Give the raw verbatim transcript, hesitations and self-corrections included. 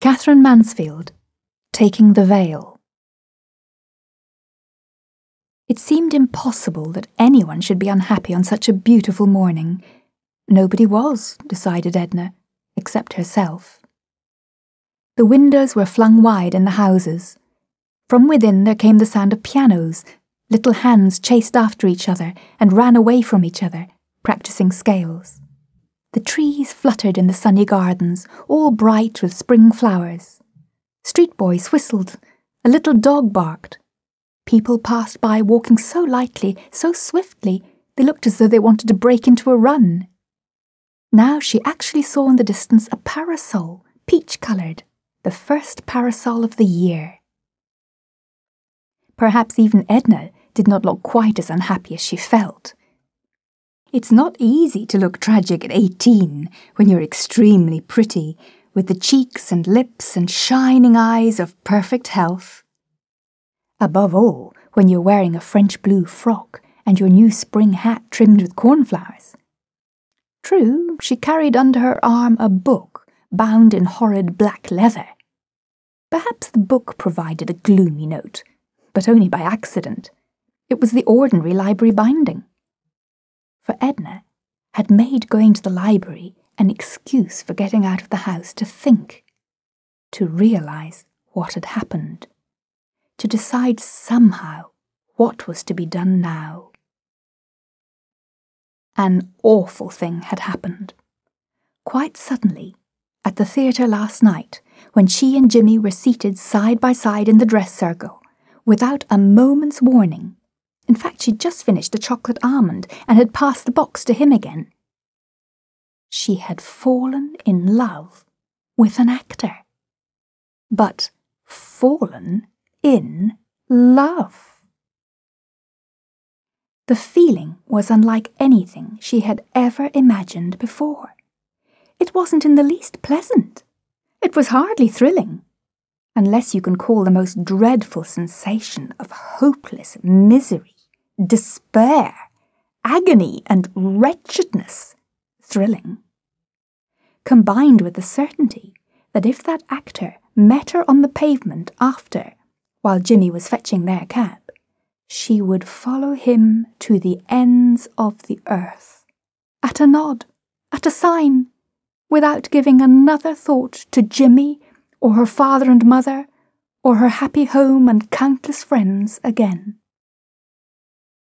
Catherine Mansfield, Taking the Veil. It seemed impossible that anyone should be unhappy on such a beautiful morning. Nobody was, decided Edna, except herself. The windows were flung wide in the houses. From within there came the sound of pianos. Little hands chased after each other and ran away from each other, practicing scales. The trees fluttered in the sunny gardens, all bright with spring flowers. Street boys whistled. A little dog barked. People passed by walking so lightly, so swiftly, they looked as though they wanted to break into a run. Now she actually saw in the distance a parasol, peach-coloured, the first parasol of the year. Perhaps even Edna did not look quite as unhappy as she felt. It's not easy to look tragic at eighteen when you're extremely pretty, with the cheeks and lips and shining eyes of perfect health. Above all, when you're wearing a French blue frock and your new spring hat trimmed with cornflowers. True, she carried under her arm a book bound in horrid black leather. Perhaps the book provided a gloomy note, but only by accident. It was the ordinary library binding. For Edna had made going to the library an excuse for getting out of the house to think, to realise what had happened, to decide somehow what was to be done now. An awful thing had happened. Quite suddenly, at the theatre last night, when she and Jimmy were seated side by side in the dress circle, without a moment's warning. In fact, she'd just finished a chocolate almond and had passed the box to him again. She had fallen in love with an actor. But fallen in love. The feeling was unlike anything she had ever imagined before. It wasn't in the least pleasant. It was hardly thrilling, unless you can call the most dreadful sensation of hopeless misery, despair, agony, and wretchedness thrilling. Combined with the certainty that if that actor met her on the pavement after, while Jimmy was fetching their cab, she would follow him to the ends of the earth, at a nod, at a sign, without giving another thought to Jimmy, or her father and mother, or her happy home and countless friends again.